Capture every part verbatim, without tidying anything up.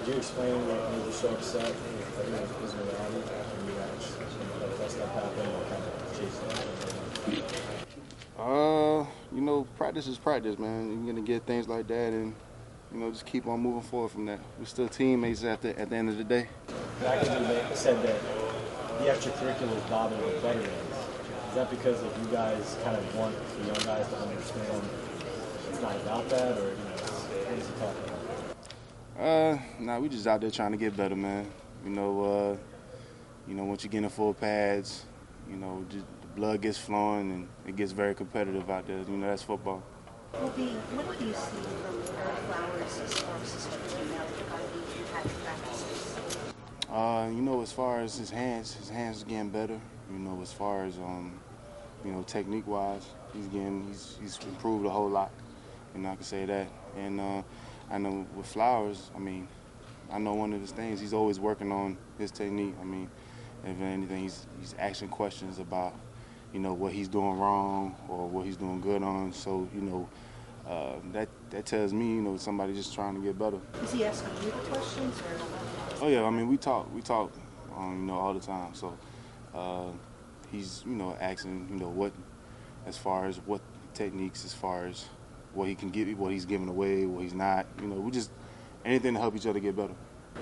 Could you explain what made you so upset with everyone's personality when you guys, you know, that stuff happened and kind of chased it? Uh, you know, practice is practice, man. You're gonna get things like that, and you know, just keep on moving forward from that. We're still teammates at the at the end of the day. Back when you said that the extracurriculars bother the veterans, is that because of you guys kind of want the young guys to understand it's not about that, or you know, what is he talking about? Uh, nah, we just out there trying to get better, man. You know, uh, you know, once you get in full pads, you know, just the blood gets flowing and it gets very competitive out there. You know, that's football. Well, B, what do you see from Earl Flowers as far as his training now that you're going to be impact practices? Uh, you know, as far as his hands, his hands are getting better. You know, as far as um, you know, technique-wise, he's getting he's he's improved a whole lot. You know, I can say that. And uh, I know with Flowers, I mean, I know one of his things, he's always working on his technique. I mean, if anything, he's he's asking questions about, you know, what he's doing wrong or what he's doing good on. So, you know, uh, that that tells me, you know, somebody just trying to get better. Is he asking you the questions or? Oh yeah, I mean, we talk, we talk, um, you know, all the time. So uh, he's, you know, asking, you know, what, as far as what techniques, as far as what he can give, what he's giving away, what he's not. You know, we just anything to help each other get better.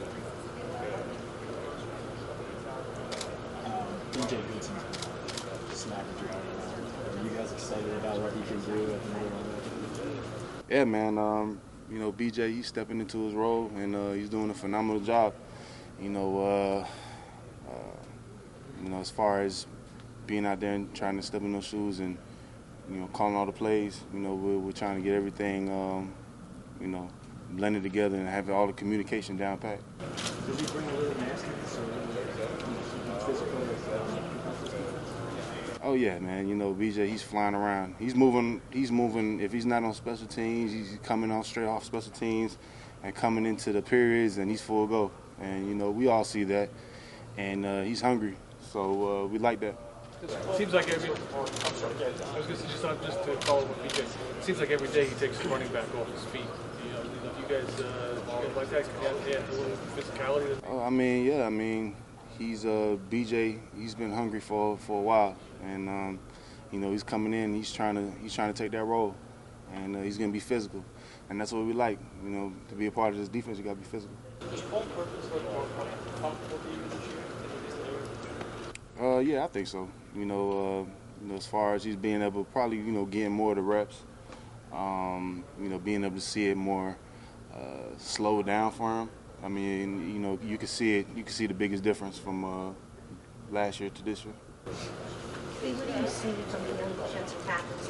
Um, B J Goodson's been smacking people around. Are you guys excited about what he can do at the middle? Yeah, man. Um, you know, B J, he's stepping into his role, and uh, he's doing a phenomenal job. You know, uh, uh, you know, as far as being out there and trying to step in those shoes and, you know, calling all the plays. You know, we're, we're trying to get everything, um, you know, blended together and have all the communication down pat. Does he bring a little nastiness or physical? Oh yeah, man. You know, B J, he's flying around. He's moving. He's moving. If he's not on special teams, he's coming on straight off special teams and coming into the periods, and he's full go. And you know, we all see that. And uh, he's hungry, so uh, we like that. It seems like every. I'm sorry. I was going to say just not just to follow what B J. It seems like every day he takes his running back off his feet. You know, you guys, uh, you guys like that? Can you add a little physicality? Oh, I mean, yeah. I mean, he's uh, B J. He's been hungry for for a while, and um, you know, he's coming in. He's trying to he's trying to take that role, and uh, he's going to be physical, and that's what we like. You know, to be a part of this defense, you got to be physical. Does Paul Perkins look more comfortable to you this year than Uh, yeah, I think so. You know, uh, you know, as far as he's being able, probably, you know, getting more of the reps. Um, you know, being able to see it more uh, slow down for him. I mean, you know, you can see it. You can see the biggest difference from uh, last year to this year. B, what do you see from the young defensive tackles?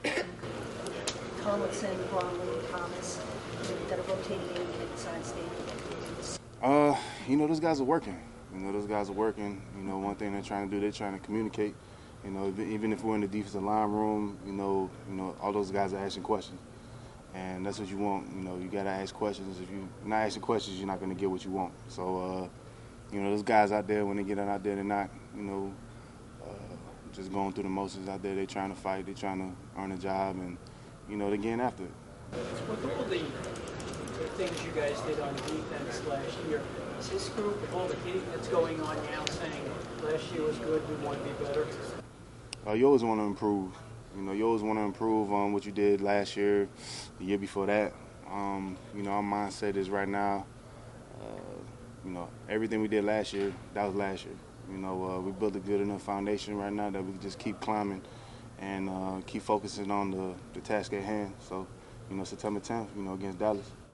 Tomlinson, Bromley, Thomas, that are rotating in inside state? Uh, you know, those guys are working. You know, those guys are working. You know, one thing they're trying to do, they're trying to communicate. You know, even if we're in the defensive line room, you know, you know, all those guys are asking questions, and that's what you want. You know, you gotta ask questions. If you're not asking questions, you're not gonna get what you want. So, uh, you know, those guys out there, when they get out there, they're not, you know, uh, just going through the motions out there. They're trying to fight. They're trying to earn a job, and you know, they're getting after it. With all the things you guys did on defense last year, is this group, with all the hitting that's going on now, saying last year was good, we want to be better? Uh, you always want to improve. You know, you always want to improve on what you did last year, the year before that. Um, you know, our mindset is right now, uh, you know, everything we did last year, that was last year. You know, uh, we built a good enough foundation right now that we can just keep climbing and uh, keep focusing on the, the task at hand. So, you know, September tenth, you know, against Dallas.